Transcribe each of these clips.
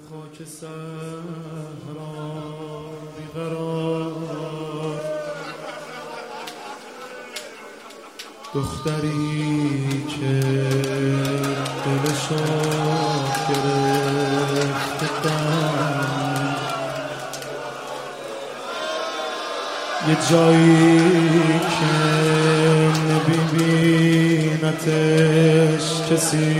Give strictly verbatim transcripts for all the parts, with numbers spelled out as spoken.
خاک صحرا بیقرار، دختری که دلشو گرفته بند، یه جایی که نمیبینتش کسی،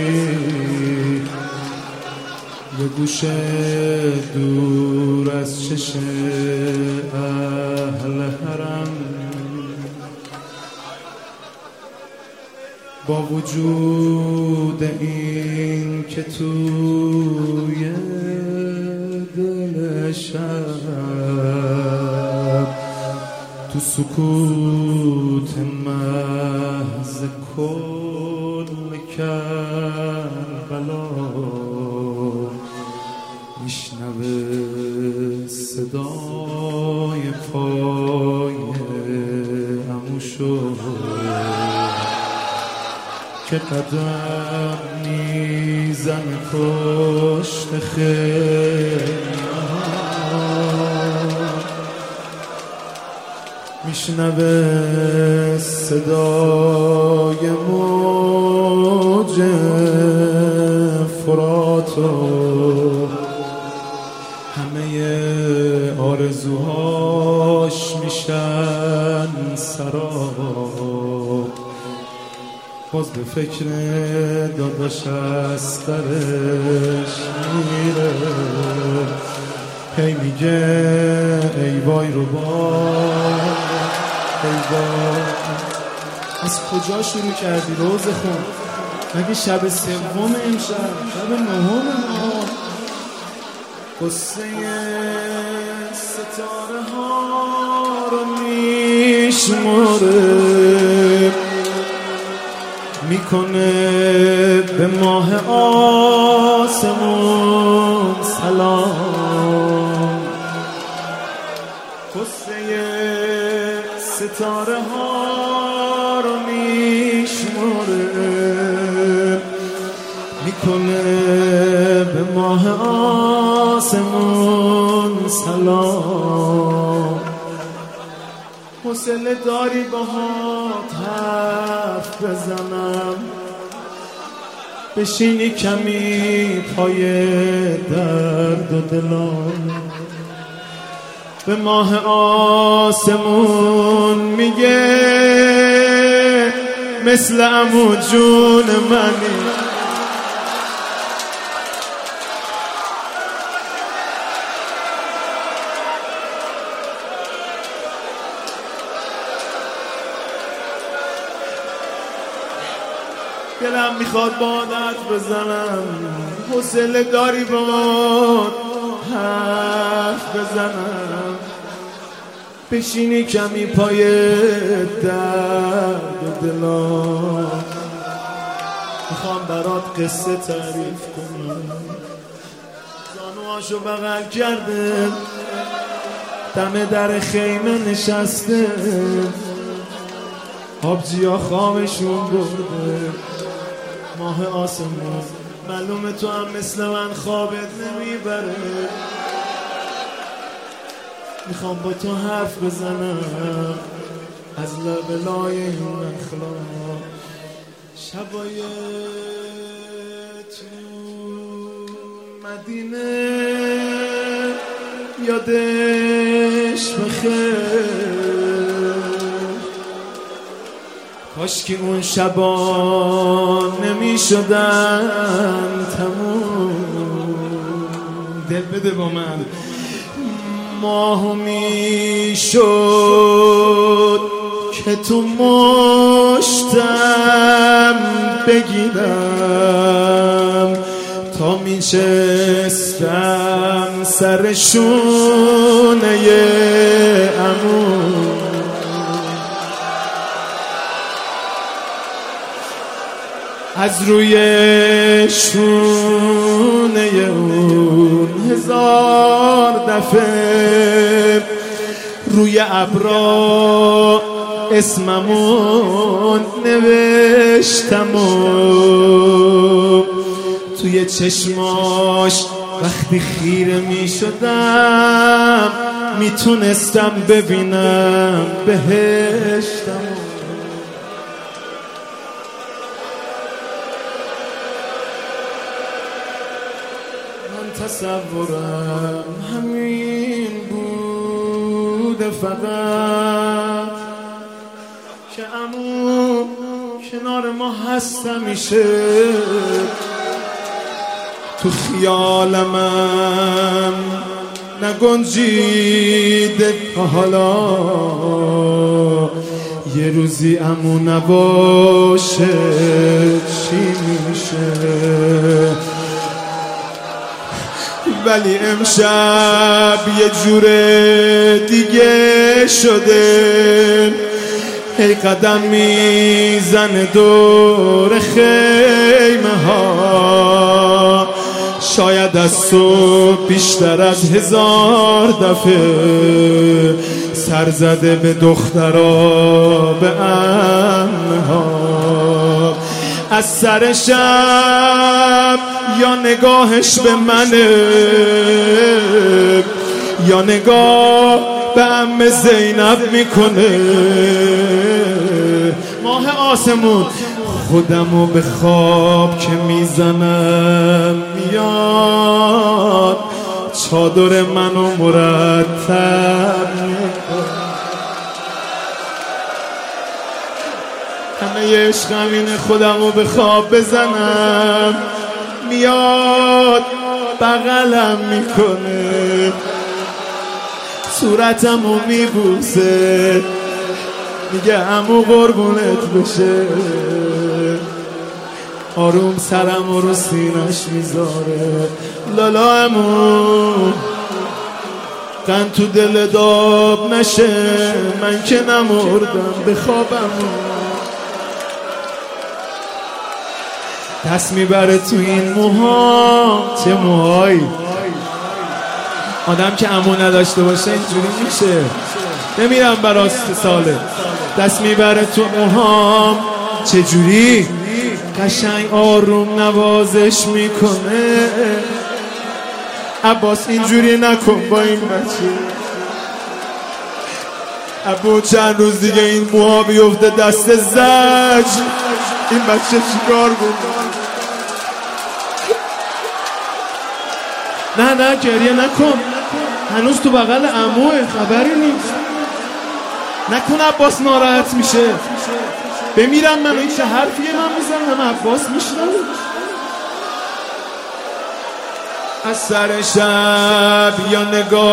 یه گوشه دور از چشم اهل حرم، با وجود این که توی دل شب تو سکوت محض کل کربلا میشنوه صدای پای عموشو که قدم میزنه پشت خیمه، میشنوه صدای موج فراتو، همه آرزوهاش میشن سراب، باز به فکر داداش از درش میره، هی میگه ای وای رو بای ای وای. از کجا شروع کردی روز خون؟ مگه شب سوم امشب؟ شب نهم ما قصه ستاره ها رو میشماره، میکنه به ماه آسمون سلام، قصه ستاره ها رو میشماره، میکنه به ماه آسمون سلام. حوصله داری باهات حرف بزنم، بشینی کمی پای درد و دلم، به ماه آسمون میگه مثل عمو جون منی، دلم میخواد با عادت بزنم، حوصله داری با حرف بزنم، بشینی کمی پای درد و دلم، میخوام برات قصه تعریف کنم. زانوهاشو بغل کرده، دم در خیمه نشسته، آبجیا خوابشون برده، ماه آسمون معلومه تو هم مثل من خوابت نمیبره، میخوام با تو حرف بزنم از لبلای این اخلاق. شبای تو مدینه یادش بخیر، کاش که اون شبا نمی شدن تموم. دل بده با من، ماه می شد که تو مشتم بگیرم، تا می شستم سر شونه عمو، از روی شونه اون هزار دفعه روی ابرا اسممون نوشتم و توی چشماش وقتی خیره می شدم میتونستم ببینم بهشتم. من تصورم همین بوده فقط که عمو کنار ما هست همیشه. تو خیال من نگنجیده تا حالا یه روزی عمو نباشه چی میشه. ولی امشب یه جور دیگه شده، هی قدم میزنه دور خیمه ها، شاید از صبح بیشتر از هزار دفعه سر زده به دخترها به عمها. از سر شب یا نگاهش به منه یا نگاه به عم زینب میکنه. ماه آسمون خودمو به خواب که میزنم میاد، چادر منو مرتب میکنه. همه عشقم اینه خودمو به خواب بزنم میاد بغلم میکنه، صورتمو میبوسه میگه عمو قربونت بشه، آروم سرمو رو سینش میذاره. لالا عمو قند تو دل داب نشه، من که نمردم به خوابم. دست میبره تو این موها، چه موهایی. آدم که عمو نداشته باشه اینجوری میشه. نمیرم براست ساله. دست میبره تو موهام، چه جوری قشنگ آروم نوازش میکنه. عباس اینجوری نکن با این بچه. ابو چند روز دیگه این موها بیفته دست زج، این بچه چیکار بود؟ نه نه گریه نکن، هنوز تو بغل عموه، خبری نیست. نکن عباس ناراحت میشه. بمیرم من این چه حرفیه من میزنم عباس میشنم. از سر شب یا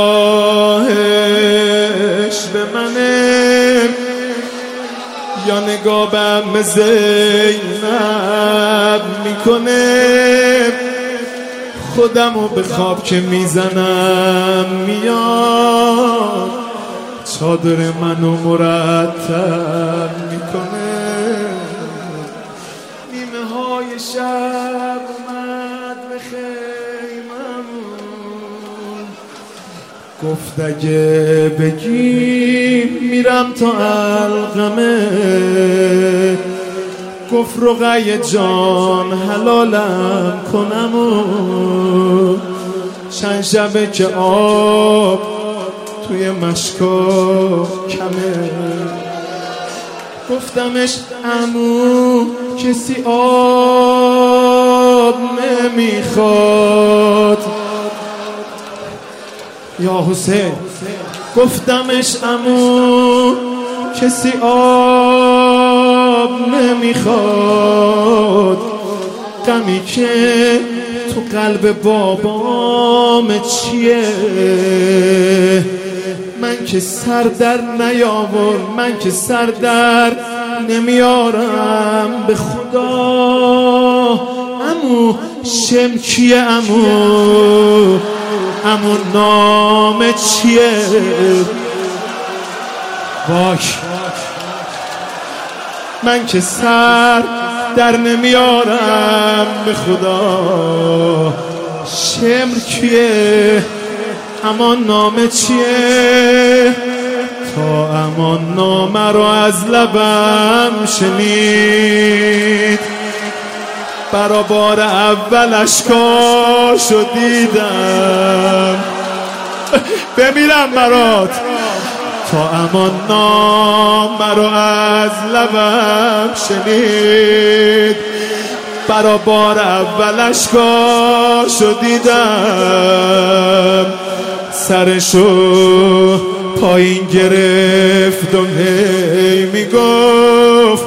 نگاهش به منه یا نگاه به عم زینب میکنه. خودمو به خواب که میزنم میاد، چادر منو مرتب میکنه. نیمه های شب اومد به خیممون، گفت اگه بگی میرم تا علقمه. گفت رقیه جان حلالم کنم و چند شبه که آب توی مشکا کمه. گفتمش عمو کسی آب نمیخواد یا حسین. گفتمش عمو کسی آب نمیخواد، غمی که تو قلب بابام چیه؟ من که سر در نیاور، من که سر در نمیارم به خدا. عمو شم کیه عمو؟ عمو نام چیه؟ باش من که سر در نمیارم به خدا. شمر کیه؟ امان نامه چیه؟ تا امان نامه رو از لبم شنید برا بار اول اشکاشو دیدم بمیرم برات تا امان نام مرا از لبم شنید برا بار اول اشکاشو دیدم سرشو پایین گرفت و هی میگفت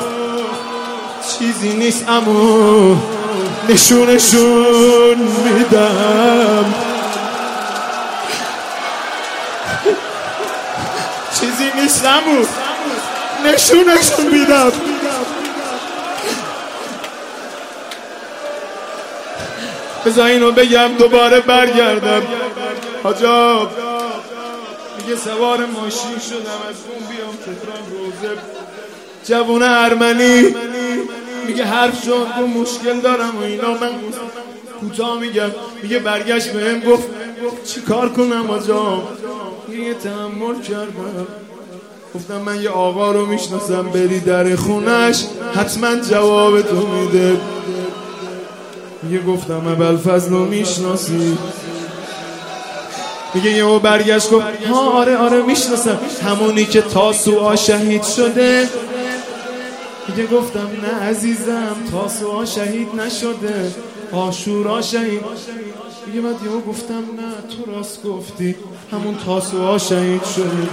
چیزی نیست امو نشونشون میدم چیزی نیست امو نشونشون میدم بذار اینو بگم دوباره برگردم حاجاب میگه سوار ماشین شدم از اون بیام تهران روزه جوونه ارمنی میگه حرف شد و مشکل دارم و اینا من کوتاه میگم میگه برگشت بهم گفت چی کار کنم حاجاب میگه تحمل کردم گفتم من یه آقا رو میشناسم بری در خونش حتما جواب تو میده میگه گفتم ابوالفضل رو میشناسی میگه یهو برگشت گفت ها آره آره میشناسم همونی که تاسوعا شهید شده میگه گفتم نه عزیزم تاسوعا شهید نشده عاشورا شهید میگه بعد یهو گفتم نه تو راست گفتی همون تاسوعا شهید شده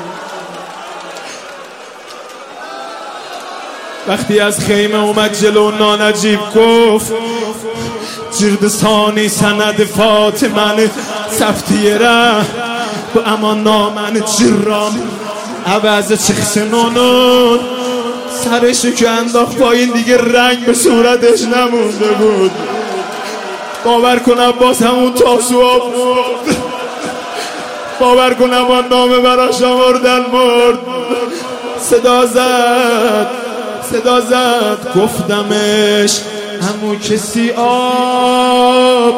وقتی از خیمه اومد جلو نانجیب گفت جردستانی سند فاطمه سفتیه را با امان نامن جرام عوض چخسنونون سرشو که انداخت پایین دیگه رنگ به صورتش نمونده بود باور کنم باز همون تاسوعا بود باور کنم آن نامه براش آوردن مرد صدا زد صدا زد گفتمش همون کسی آب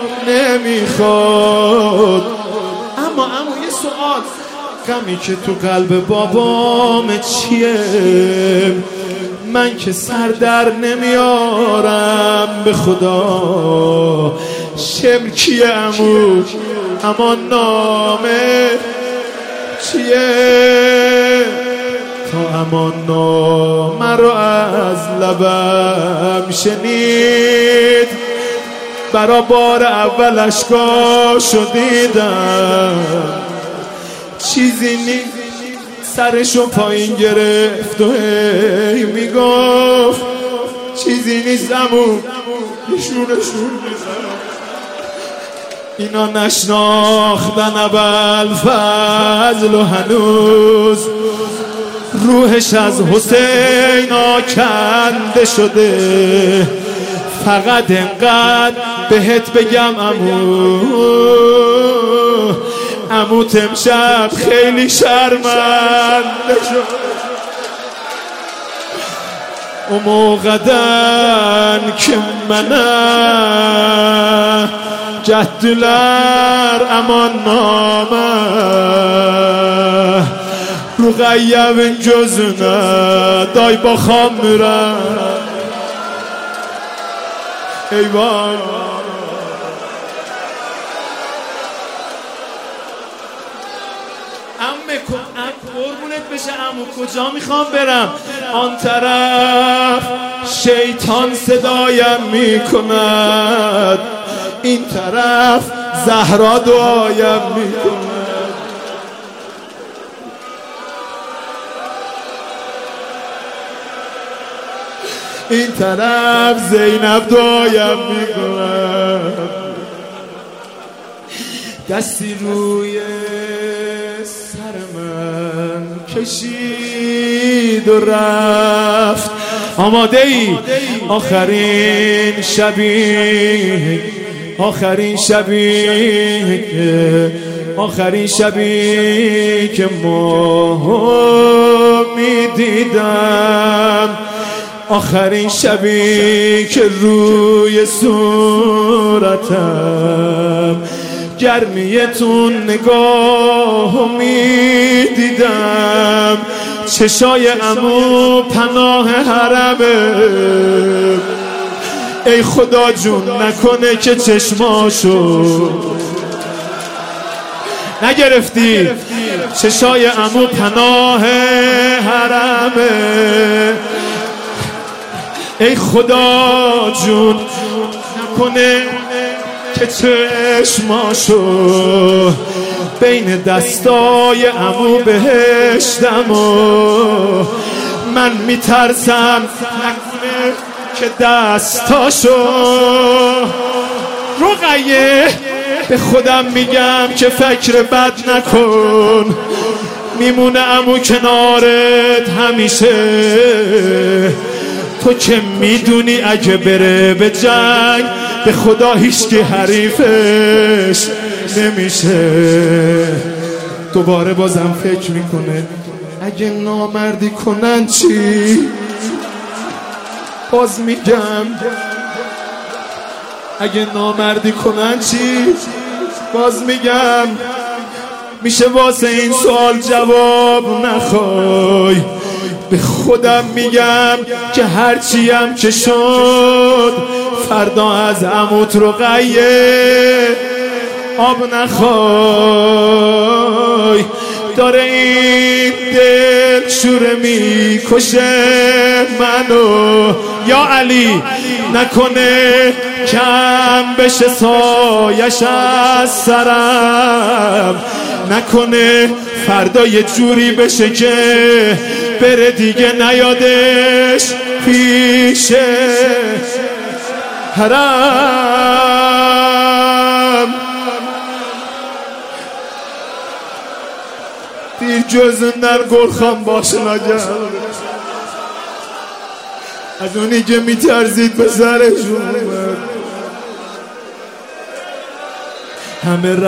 نمیخواد اما اما یه سوال غمی که تو قلب بابام چیه من که سر در نمیارم به خدا شمر کیه امو اما نامه چیه تا امان نامه رو از لبم شنید برا بار اول اشکاشو دیدم چیزی نیست سرشو پایین گرفت و هی میگفت چیزی نیست امو نشونشون میزنم اینا نشناختن ابوالفضل و هنوز روحش از حسین آکنده شده فقط انقدر بهت بگم عمو عموت امشب خیلی شرمنده شد اون موقعدن که منه جهدلر امان نامه رو غیب جزونه دای با خام میرن ایوان امه قربونت بشه عمو کجا میخوام برم آن طرف شیطان صدایم میکند این طرف زهرا دعایم میکند این طرف زینب دعایم میکند دستی روی سر من کشید و رفت آماده ای آخرین شبی آخرین شبی آخرین شبی که ما میدیدم آخرین شبی که روی صورتم گرمیتون نگاه می دیدم چشای عمو پناه حرمه ای خدا جون نکنه که چشماشو نگرفتی. چشای عمو پناه حرمه، ای خدا جون نکنه که چشماشو بین دستای عمو بهشتم و من میترسم نکنه که دستاشو. رقیه به خودم میگم که فکر بد نکن، میمونه عمو کنارت همیشه. تو که میدونی اگه بره به جنگ به خدا هیچکی حریفش نمیشه. دوباره بازم فکر میکنه اگه نامردی کنن چی؟ باز میگم اگه نامردی کنن چی؟ باز میگم میشه واسه این سوال جواب نخوای. به خودم میگم که هرچیم که شد فردا از عموت رقیه آب نخوای. داره این دل شوره میکشه منو، یا علی نکنه کم بشه سایش از سرم، نکنه فردا یه جوری بشه که بره دیگه نیادش پیش حرم. دیر جزندر گلخان باشه نگرد از اونی که میترزید به سرشون همه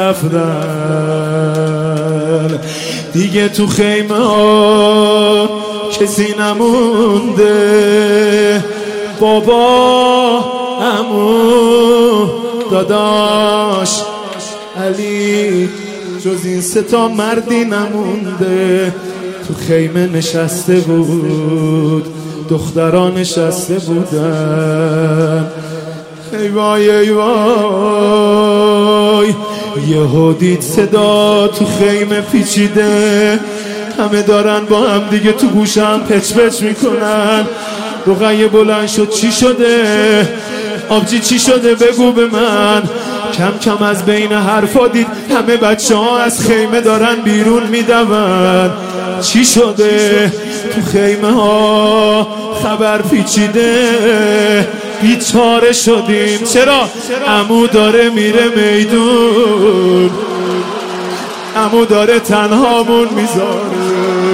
رفتن دیگه. تو خیمه ها کسی نمونده، بابا عمو داداش علی جز این سه تا مردی نمونده. تو خیمه نشسته بود دختران نشسته بودن. ای وای ای وای یهو دید صدا تو خیمه پیچیده، همه دارن با هم دیگه تو گوشم پچ پچ میکنن. رقیه بلند شد چی شده؟ آبجی چی شده بگو به من. کم کم از بین حرفا دید همه بچه ها از خیمه دارن بیرون میدون. چی شده؟ تو خیمه ها خبر پیچیده، بیچاره شدیم. چرا؟ عمو داره میره میدون، عمو داره تنهامون میذاره.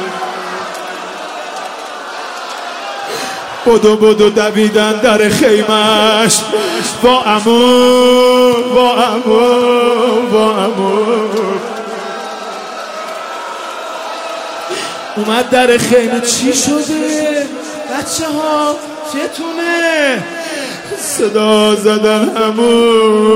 بدو بدو دویدن در خیمش با عمو با عمو با عمو. اومد در خیمه چی شده؟ بچه ها چتونه؟ صدا زدن عمو.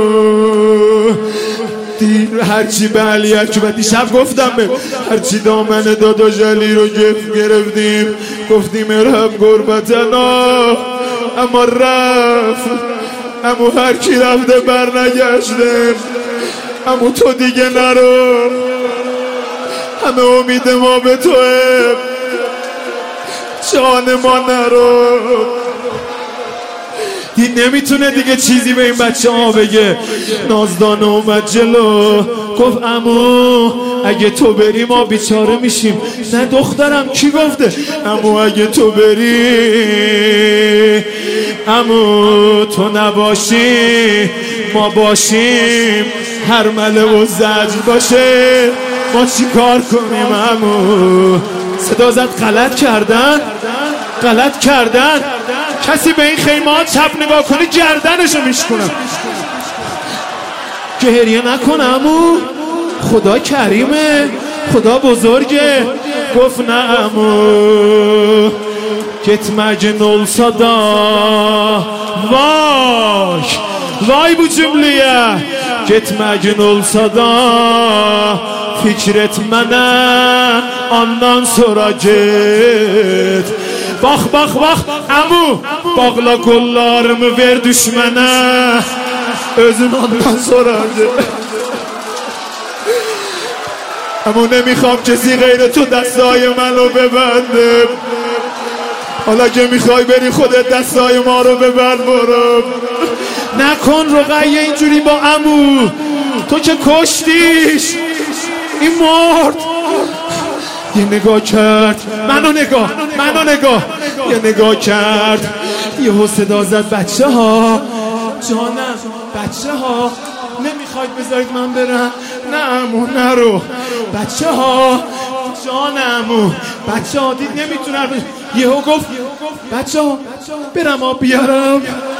دیر هرچی به علی اکبر دیشب گفتم به هرچی دامن داداش علی رو گرفت گرفتیم گفتیم ارحم گربتنا، اما رفت. اما هر کی رفته بر نگشته. اما تو دیگه نرو، همه امید ما به توه، جان ما نرو. دید نمیتونه دیگه چیزی به این بچه ها بگه. نازدانه اومد جلو گفت عمو اگه تو بری ما بیچاره میشیم. نه دخترم کی گفته؟ عمو اگه تو بری، عمو تو نباشی ما باشیم، هر مله و زجر باشه ما چی کار کنیم عمو؟ صدا زد غلط کردن غلط کردن. کسی به این خیمه ها چپ نگاه کنه گردنشو میشکنم. گریه نکن عمو، خدا کریمه، خدا بزرگه. گفت نه عمو gitme nol sada. Vay vay bu cümleye gitme olsa da fikretmene ondan sonra git. باخ باخ باخ امو باغla kollarımı ver düşmene özün ondan sorardı امو نمیخوام کسی غیر تو دستای منو ببنده حالا که میخوای بری خودت دستای ما رو ببند برو نکن رقیه اینجوری با عمو تو که کشتیش این مرد یه نگاه کرد منو نگاه منو نگاه یه نگاه کرد یه صدا زد بچه ها جانم بچه ها نمیخواید بذارید من برم نه عمو نرو بچه ها جانم بچه ها دید نمیتونم یهو گفت بچه ها برم آب بیارم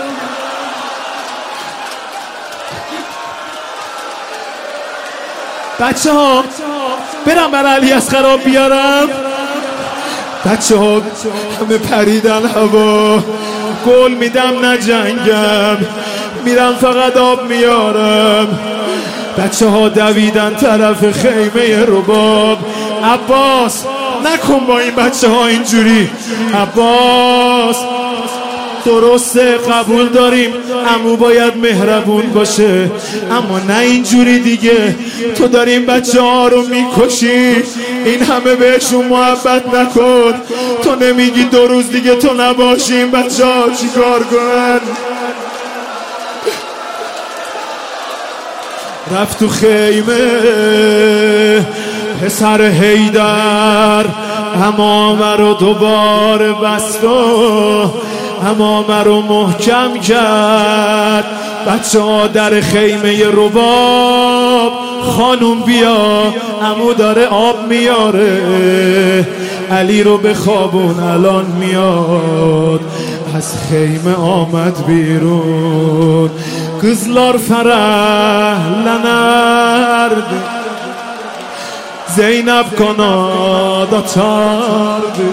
بچه ها برم بر علی اصغر آب بیارم بچه ها همه پریدن هوا گل میدم نه جنگم میرم فقط آب میارم بچه ها دویدن طرف خیمه رباب عباس نکن با این بچه ها اینجوری عباس درسته قبول داریم عمو باید مهربون باشه اما نه اینجوری دیگه تو داریم بچه ها رو میکشی این همه بهشون محبت نکن تو نمیگی دو روز دیگه تو نباشیم بچه ها چی کار کنن رفت تو خیمه پسر حیدر امامه رو دوباره بست و امامه رو محکم کرد بچه ها در خیمه رباب خانوم بیا عمو داره آب میاره علی رو به خوابون الان میاد از خیمه آمد بیرون kızlar ferahlanardı Zeynep kanat açardı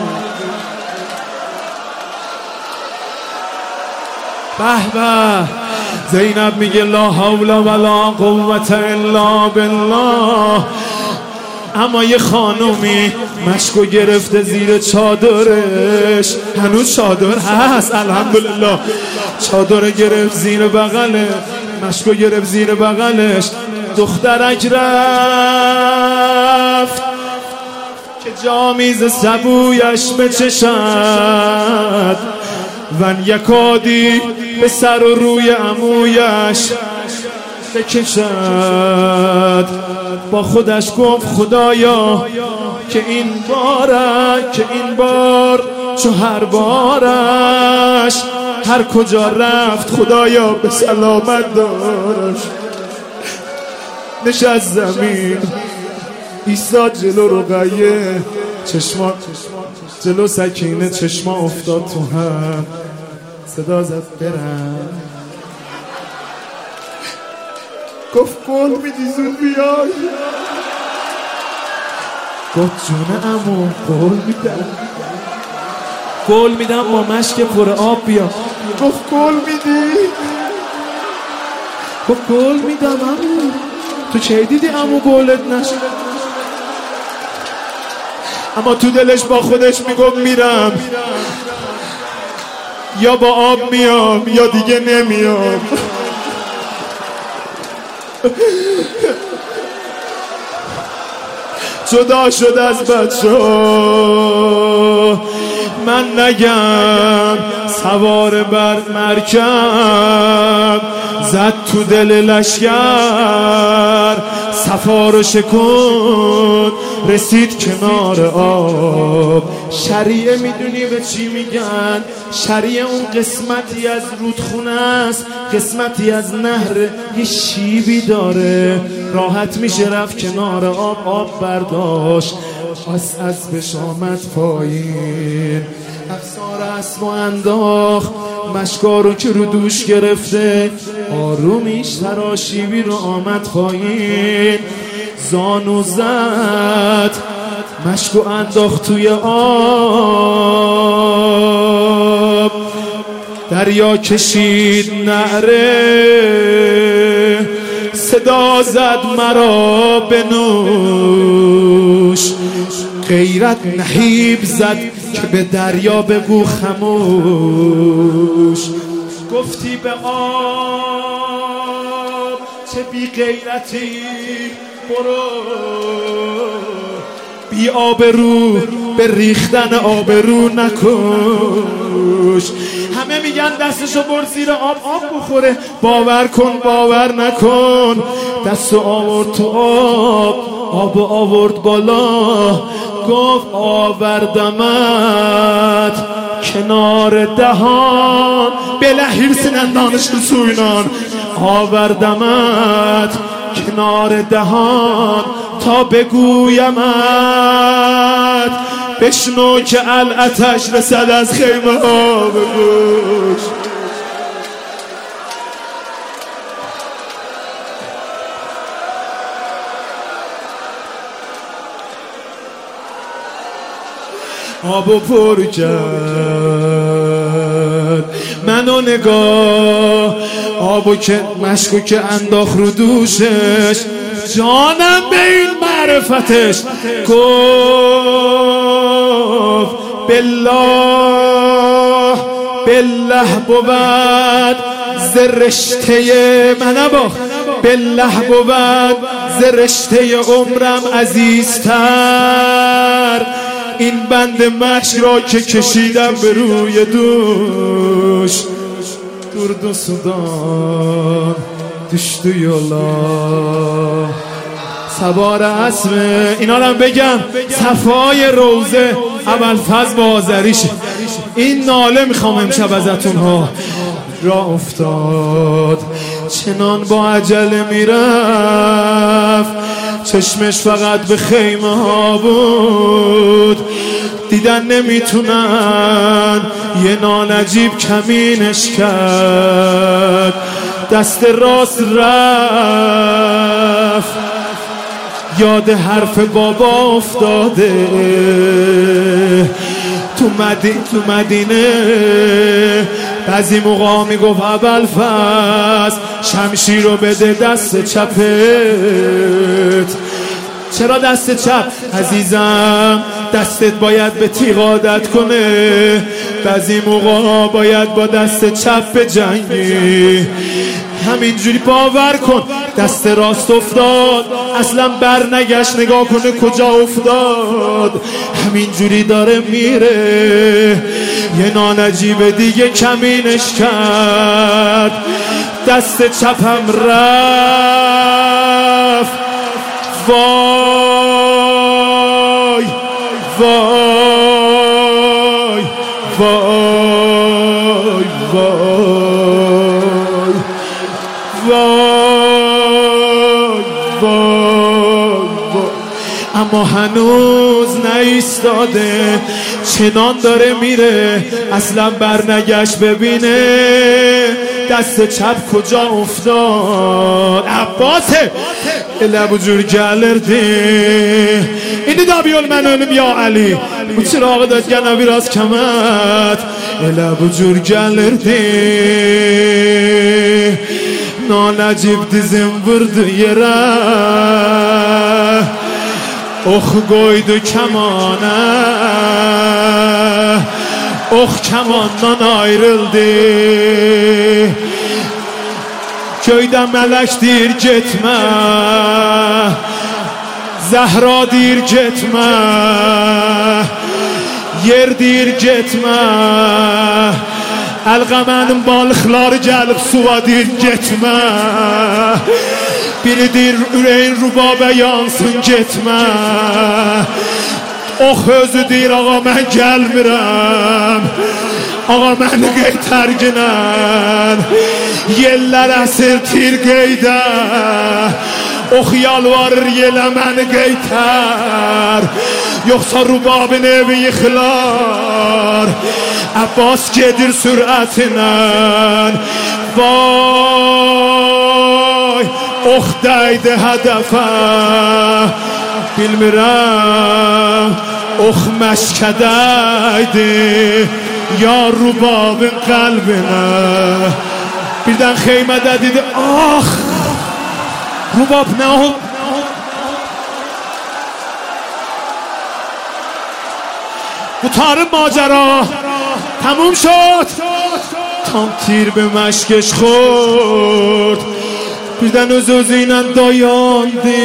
به به زینب میگه لا حول ولا قوة الا بالله اما یه خانومی مشکو گرفته زیر چادرش هنوز چادر هست الحمدلله چادر گرفت زیر بغله مشکو گرفت زیر بغلش دخترک رفت که جامیز سبویش بچشد ون یکادی به سر و روی عمویش بکشد با خودش گفت خدایا که این بارک که این بار چو هر بارش هر کجا رفت خدایا به سلامت دارش نشست زمین ایستاد جلو رقیه چشما جلو سکینه چشما افتاد تو هم صدا زد برم گفت گل میدی زود بیای گفت جون عمو گل میدم گل میدم با مشک پر آب بیا گفت گل میدی گفت گل میدم عمو تو چه دیدی عمو گلت نشد اما تو دلش با خودش میگفت میرم یا با آب میام یا دیگه نمیام جدا شد از بچه ها من نگم سوار بر مرکب زد تو دل لشگر صفا رو شکن رسید کنار آب شریعه میدونی به چی میگن شریعه اون قسمتی از رودخونه است قسمتی از نهر یه شیبی داره راحت میشه رفت کنار آب آب برداشت از اسبش آمد پایین افسار اسب و انداخت مشکا رو که رو دوش گرفته آرومیش تراشیبی رو آمد پایین زانو زد مشکو انداخت توی آب دریا کشید نعره صدا زد مرا بنوش غیرت نهیب زد که به دریا بگو خموش. گفتی به آب چه بی غیرتی برو، بی آبرو به ریختن آبرو نکش. همه میگن دستشو بر زیر آب آب بخوره، باور کن باور نکن، دستو آورد تو آب آب آورد بالا، گفت آوردمت کنار دهان بلهیر سنندانش سوینان، آوردمت کنار دهان تا بگویمت بشنو که الاتش رسد از خیمه ها بگوش. آبو پر کرد منو نگاه، آبو که مشکو که انداخت رو دوشش، جانم به این معرفتش گفت بالله بالله بود زرشته منبا، بالله بود زرشته عمرم عزیزتر این بند مشک را که کشیدم به روی دوش. درد و سودان دشت و یالا سوار اسمه، اینا رو بگم صفای روزه ابوالفضل بازریشه. این ناله میخوام امشب ازتون ها. را افتاد چنان با عجله میرفت، چشمش فقط به خیمه ها بود، دیدن نمیتونن یه نانجیب کمینش کرد، دست راست رفت یاد حرف بابا افتاده، تو مدینه تو مدینه بعضی موقع میگفت ابوالفضل شمشیر رو بده دست چپت. چرا دست چپ عزیزم؟ دستت باید به تیغ عادت کنه، بعضی موقع باید با دست چپ بجنگی. همینجوری باور کن دست راست افتاد اصلا بر نگشت، نگاه کنه کجا افتاد، همینجوری داره میره. یه نانجیب دیگه کمینش کرد، دست چپم رفت. وای وای وای وای وای وای وای، اما هنوز نایستاده، چنان داره میره اصلا برنگشت ببینه دست چپ کجا افتاد. عباسه لبو جور گلردی اینی دابیول منونم یا علی bu çırağı da gene biraz kemet ele bu cür gelirdi. Nanecib dizim vurdu yere, oh koydu kemana, oh kemandan ayrıldı. Köyden melek deyir gitme, Zəhra deyir gitme, yer deyir gitme, Əlqəmənin balıqları gəlib suva deyir gitme, biri deyir ürəyin rubabə yansın gitme, ox özü deyir ağa mən gəlmirəm, ağa məni qeytərginən, yellər əsir tir qeydə, ox yalvarır yelə məni qeytər, yoxsa rubabın evi yıxılar. Abbas gedir sürətinə, vay, ox dəydi hədəfə, bilmirəm, ox məşkədəydi, ya rubabın qəlbinə. Birdən xeymədə dedi, ah, rubab nə oldu? bu tarım ماجرا تموم شد. tam تیر به مشکش خورد birden öz özüyle dayandı.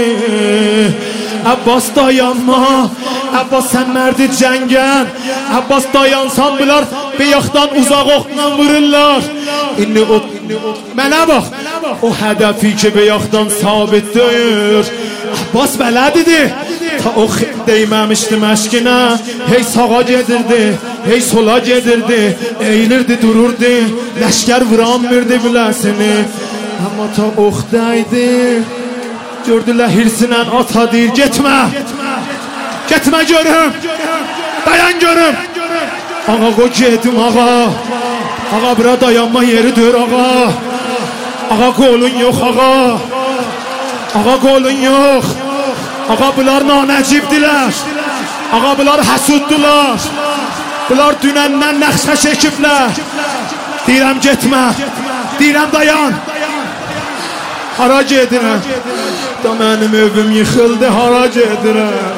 Abbas dayanma, Abbas sen merdi cengen. Abbas dayansan bunlar beyaktan uzak okla vururlar. İnni o, mənə bax, o hedefi ki beyaktan sabitdir. Abbas belədidir. Ta o değməmişdi məşkinə. Hey sağa gedirdi, hey sola gedirdi. Eğilirdi dururdu, leşker vuranmirdi biləsini. Ama ta oxdaydı. Gördülər hirsinə ata deyir, getmə. Getmə görüm. Dayan görüm. Ağa qoy gedim ağa. Ağa bura dayanma yeridir ağa. Ağa qolun yox ağa. Ağa qolun yox. Ağa bunlar nanəcibdilər. Ağa bunlar həsuddular. Bunlar dünəndən nəxşə çəkiblər. Deyirəm getmə. Deyirəm dayan. Hara gedirəm. Da mənim evim yıxıldı, hara gedirəm.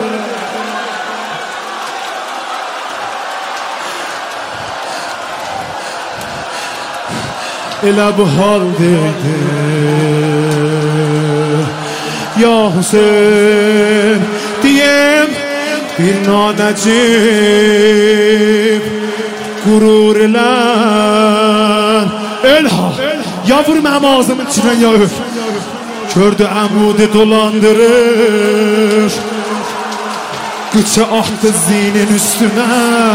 Elə bu haldaydı. Ya Hüseyin diyem bir nanəcib qurur elən. Elha yavur mənim ağzımın içindən yağır. Gördü əmudi dolandırır. Qıça attı zinin üstünə.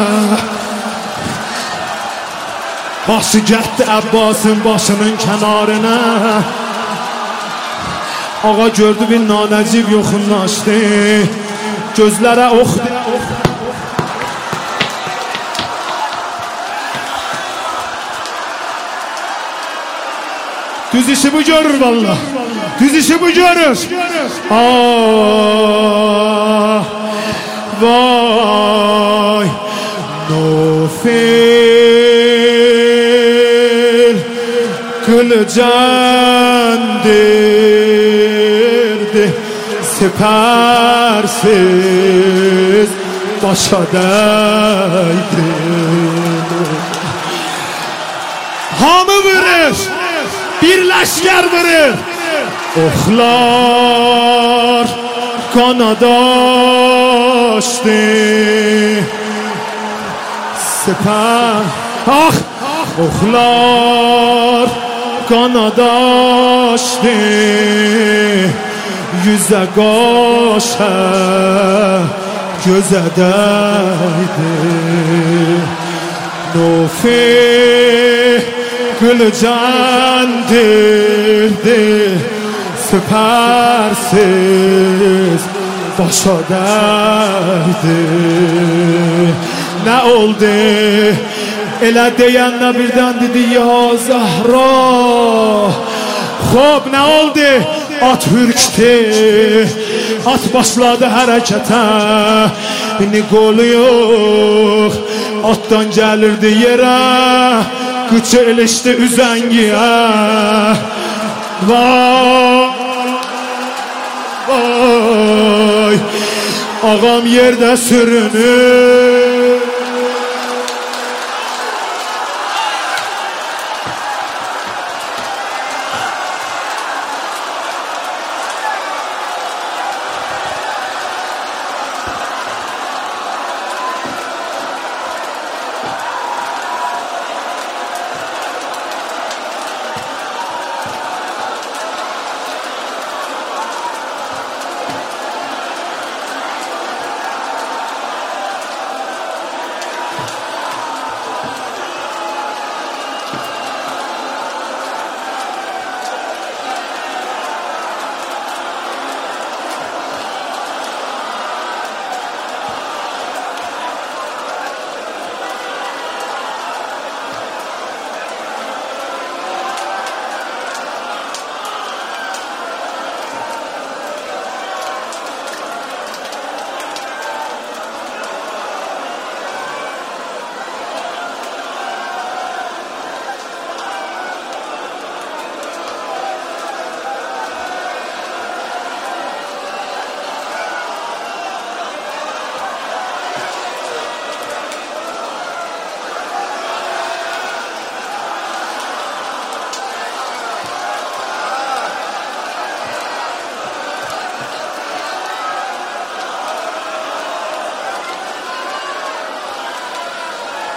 Başı gətdi Əbbasın başının kənarına. Ağa gördü bir nanəcib yoxunlaşdı. Gözlərə oxdu. Düz işi bu görür valla. Düz işi bu görür. Ah, vay, nofil kılıcandirdi. Sipersiz başa değdi. Hamı vurur. Bir leşker vurur. Oxlar kanadaşdı. Siper ah, oxlar kanadaşdı. Yüze qaşa göze değdi. Nofi gülcandirdi. Sipersiz başa değdi. Ne oldu? Elə deyənlə birdən dedi ya Zahra. Xob ne oldu? At hürkti. At başladı hərəkətə. İndi qolu yox. Atdan gəlirdi yerə. Qıçı ilişdi üzəngiyə. Vay, vay, ağam yerdə sürünür.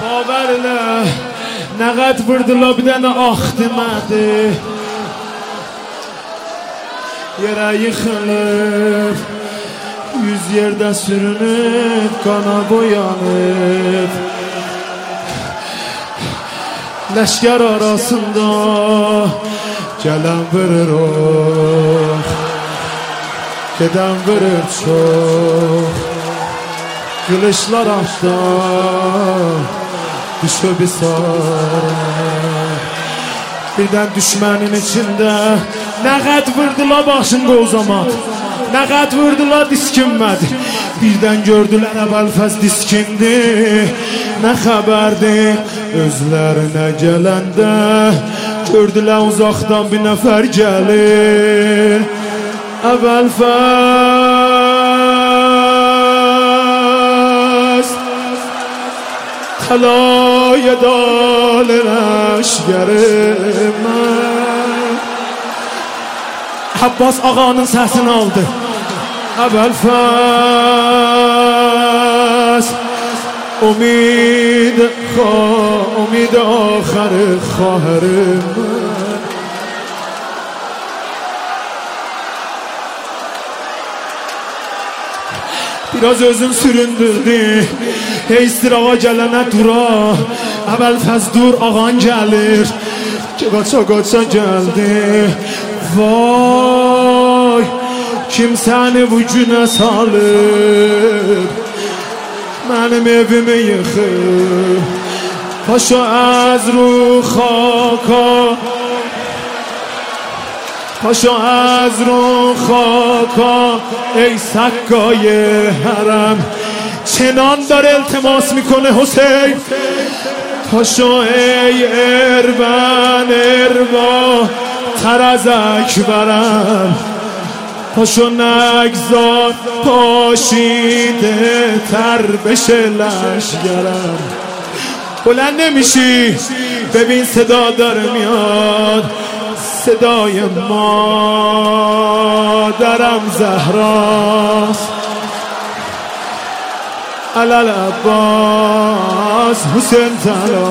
Haberle ne kadar vurdular bir tane ah demedi. Yere yıkılıp yüz yerde sürünüp kana boyanıp leşker arasında gelen verir o giden verir çok kılıçlar açtı düşü bir sarı birden düşmenin içinde ne kadar vurdular başında o zaman ne kadar vurdular diskinmedi birden gördüler Əbəlfəz diskindi ne haberdi özlerine gelende gördüler uzaktan bir nefer gelir Əbəlfəz talaya dalı leşkerime Abbas ağanın sesini aldı Əbəlfəz Umid umid آخر خواهرم biraz özüm süründürdü Heystirağa gelene dura Əbəlfəz dur ağan gelir Qaça qaça geldi Vay kim seni bu güne salır Benim evimi yıkır Paşa az ruh khaka Paşa az ruh khaka Ey sakkای حرم چنان داره التماس میکنه حسین پاشا ای اربن اربا تر از اکبرم پاشو نگذار پاشیده تر بشه لشگرم بلند نمیشی ببین صدا داره میاد صدای مادرم زهراست علل عباس حسین طلا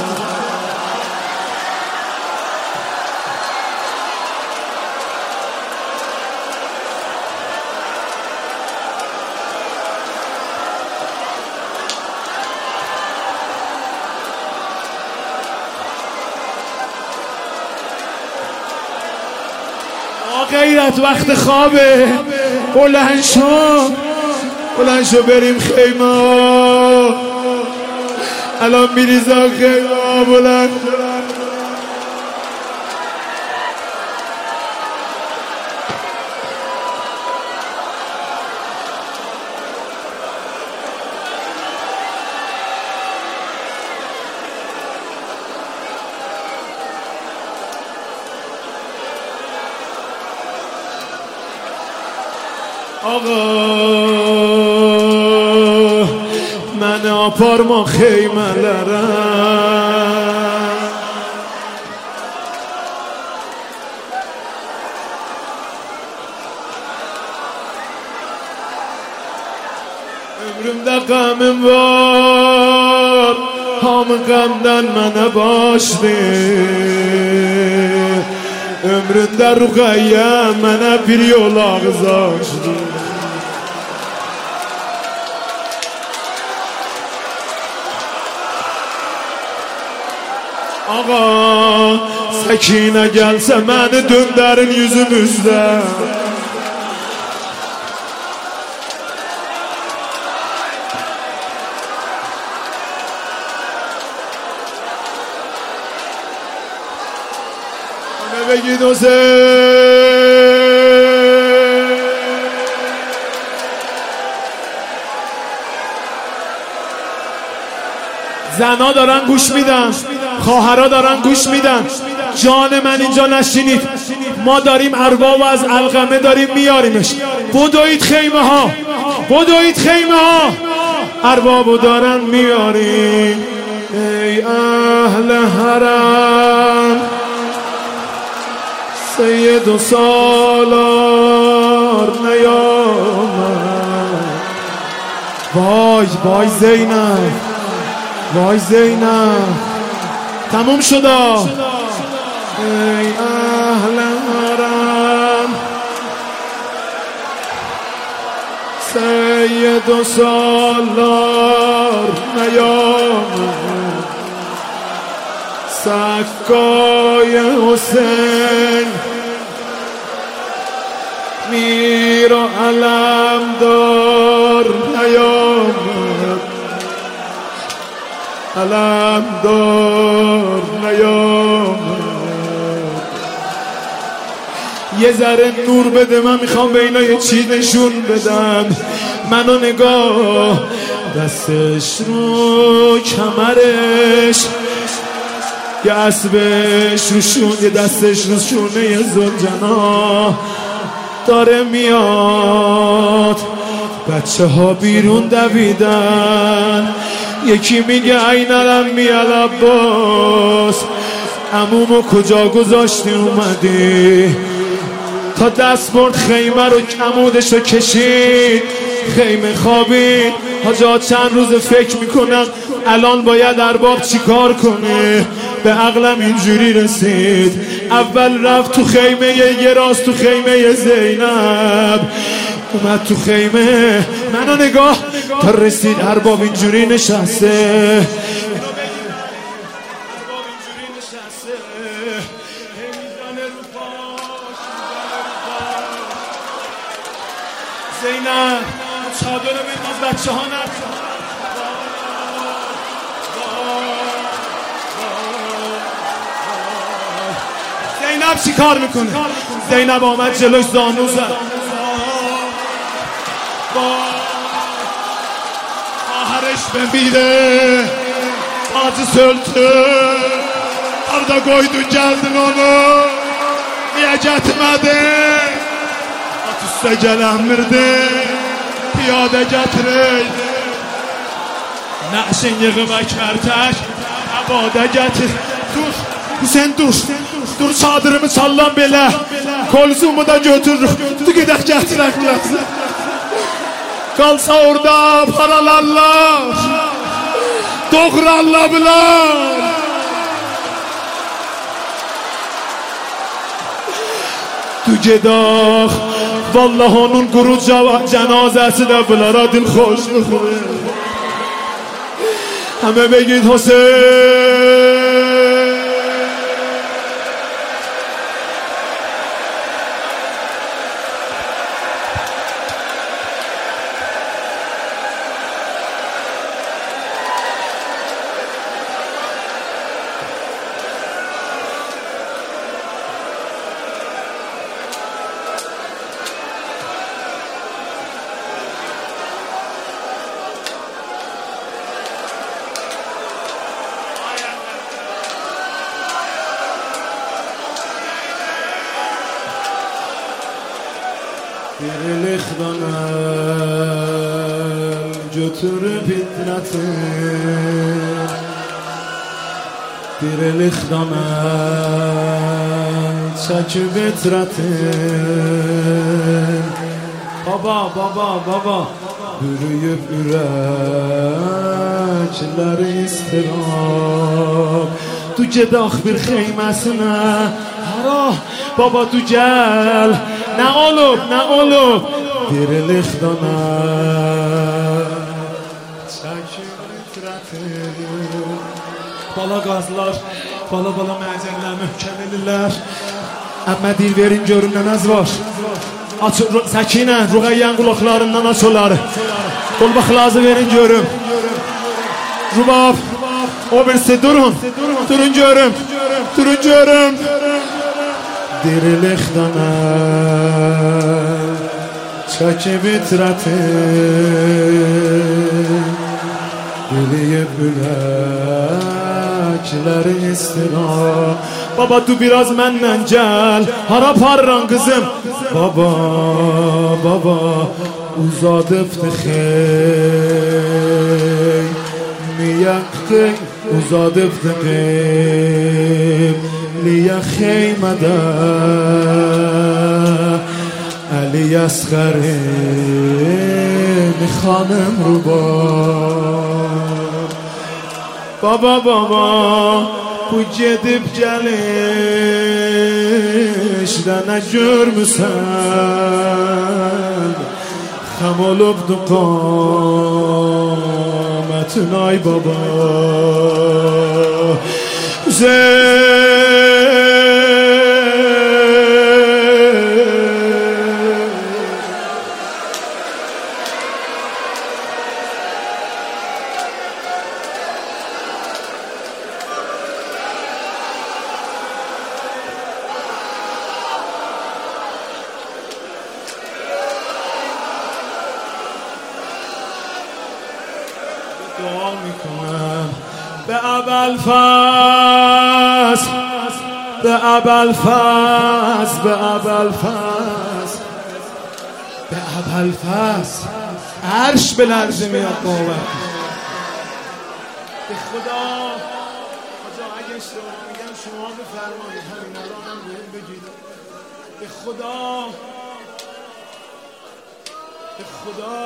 غیرت وقت خوابه بلند شو بلند شو بریم خیمه الان میریزا خیمه بلند آقا من آپارما خیمه لرم ömrümde gamim var hamı gamdan mənə başdı ömründə Ruqayyə mənə bir yol ağız açdı Ağa Səkinə gəlsə məni döndərin yüzümüzdə Ona بگید حسین زنا دارن گوش میدن خواهرها دارن گوش میدن جان من اینجا نشینید ما داریم ارباب و از علقمه داریم میاریمش بدوید خیمه ها بدوید خیمه ها اربابو دارن میاریم ای اهل حرم سید و سالار نیامد وای وای زینب وای زینب تموم شد. ای اهل حرم سید و سالار نیامد، سکای حسین میر و علمدار نیامد، علمدار نیامد. یه ذره نور بده، من میخوام به اینا یه چی نشون بدم. منو نگاه، دستش رو کمرش، یه اسبش رو شون، یه دستش رو شونه یه ذوالجنا داره میاد. بچه ها بیرون دویدن، یکی میگه این علمی العباس، عمومو کجا گذاشتی اومدی؟ تا دست برد خیمه رو کمودش رو کشید، خیمه خوابید. حاجا چند روز فکر میکنم الان باید ارباب چی کار کنه. به عقلم اینجوری رسید، اول رفت تو خیمه یه راست، تو خیمه زینب اومد تو خیمه، منو نگاه تا رسید ارباب اینجوری نشسته. زینب چادر بنداز بچه ها نرد. زینب چی کار میکنه؟ زینب آمد جلوش زانو زد، خواهرش بمیره تاج سلطه arda koydun geldin onu niye getirmedin? At üstə gələnmirdi piyade getireydi, nəşin yığıb əkmərtək əbadə getir. Dur Hüseyin dur, dur çadırımı sallan belə, kolzumu da götürürük, dur gedək gətirək lazım. Qalsa orada paralarlar, doğrarlar. تو گداخ والله onun quru cənazəsi də bunlara dil xoş میخوره. همه بگید حسین. Dirilik dönem götürüp fitnetin, dirilik dönem çekip itretin. Baba baba baba bürüyüp ürəkləri istirab. Tu gedax bir xeyməsinə hara baba tu gəl. Ne olup ne olup dirilik dönem çekip itretin. Bala qazlar, bala bala məzəllər möhkəm edirlər. Əmmə dil verin görün nə nəz var. Aç Səkinə, Ruqəyyən qulaqlarından aç onları. Qolbaqlazı verin görüm. Rubab, o birisi durun. Durun görüm. Durun görüm. Dirilik dönem çekip itretin, diliyip ürəkləri istirab. Baba du biraz məndən gəl, hara parran kızım? Baba, baba uzadıbdı xey, miyəqdi uzadıbdı qeyb. liye xeymede Ali Asghar'in خانم رو با baba baba bu gedib gəlişdə nə görmüsən xam olubdu qamətin ay baba دعا میکنم به ابوالفضل به ابوالفضل به ابوالفضل به ابوالفضل عرش به لرزه میاد باور به خدا خدا اگه اشتباه میگم شما بفرمایید همین الان هم بهم بگید به خدا به خدا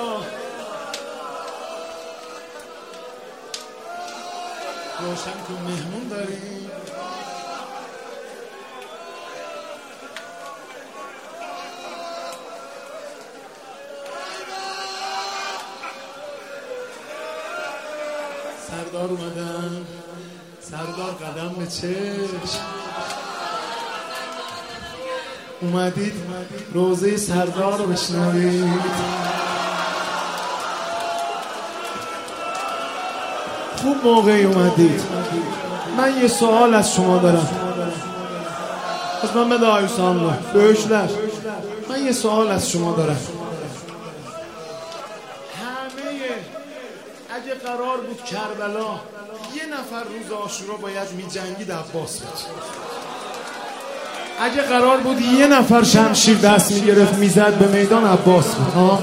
روشن کن مهمون داریم سردار اومدن سردار قدم به چشم اومدید روزه سردار رو بشنوید خوب موقعی اومدید من یه سوال از شما دارم از من بده آیوسان رو بهشلر من یه سوال از شما دارم همه اگه قرار بود کربلا یه نفر روز عاشورا باید می جنگید عباس بود اگه قرار بود یه نفر شمشیر دست می گرفت می زد به میدان عباس بود باور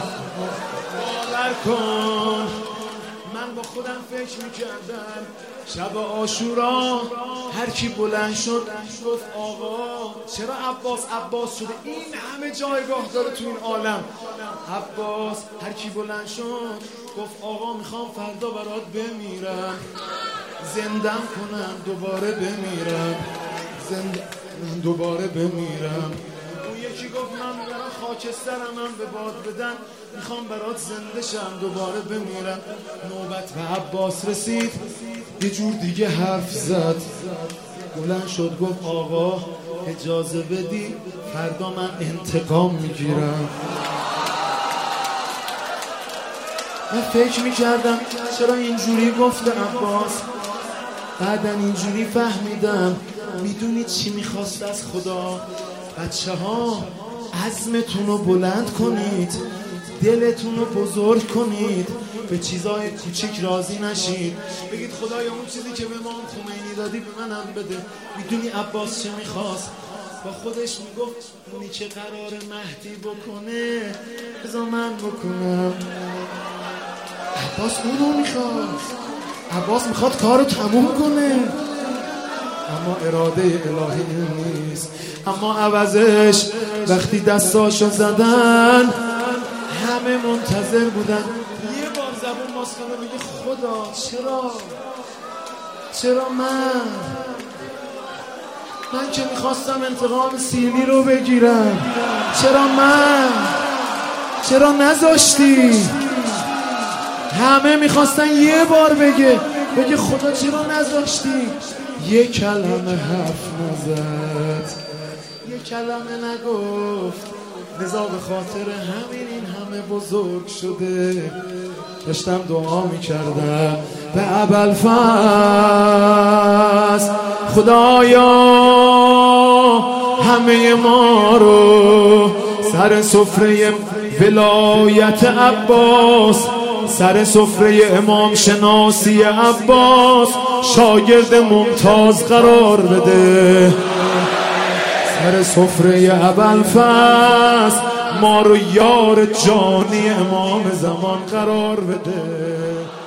کن من با خودم فکر میکردم شب عاشورا هر کی بلند شد گفت آقا چرا عباس عباس شده این همه جایگاه داره تو این عالم عباس هر کی بلند شد گفت آقا میخوام فردا برات بمیرم زندم کنم دوباره بمیرم زنده دوباره بمیرم اون یکی گفت من برای خاکسترم هم به باد بدن میخوام برات زنده شم دوباره بمیرم نوبت به عباس رسید یه جور دیگه حرف زد بلند شد گفت آقا اجازه بدی فردا من انتقام میگیرم من فکر میکردم چرا اینجوری گفته عباس بعدن اینجوری فهمیدم میدونید چی میخواست از خدا بچه ها عزمتون رو بلند کنید دلتون رو بزرگ کنید به چیزای کوچیک راضی نشید بگید خدایا اون چیزی که به امام خمینی دادی به منم بده میدونی عباس چه میخواست با خودش میگفت اونی که قرار مهدی بکنه بذار من بکنم عباس اونو میخواست عباس میخواد کارو تموم کنه اما اراده الهی نیست اما عوضش وقتی دستاشو زدن همه منتظر بودن یه بار زبون باز کنه میگه خدا چرا چرا من من که میخواستم انتقام سیلی رو بگیرم چرا من چرا نذاشتی همه میخواستن یه بار بگه بگه خدا چرا نذاشتی یه کلمه حرف نزد یه کلمه نگفت لذا به خاطر همین این همه بزرگ شده داشتم دعا میکردم به ابوالفضل خدایا همه ما رو سر سفره ولایت عباس سر سفره امام شناسی عباس شاگرد ممتاز قرار بده سر سفره ابوالفضل ما رو یار جانی امام زمان قرار بده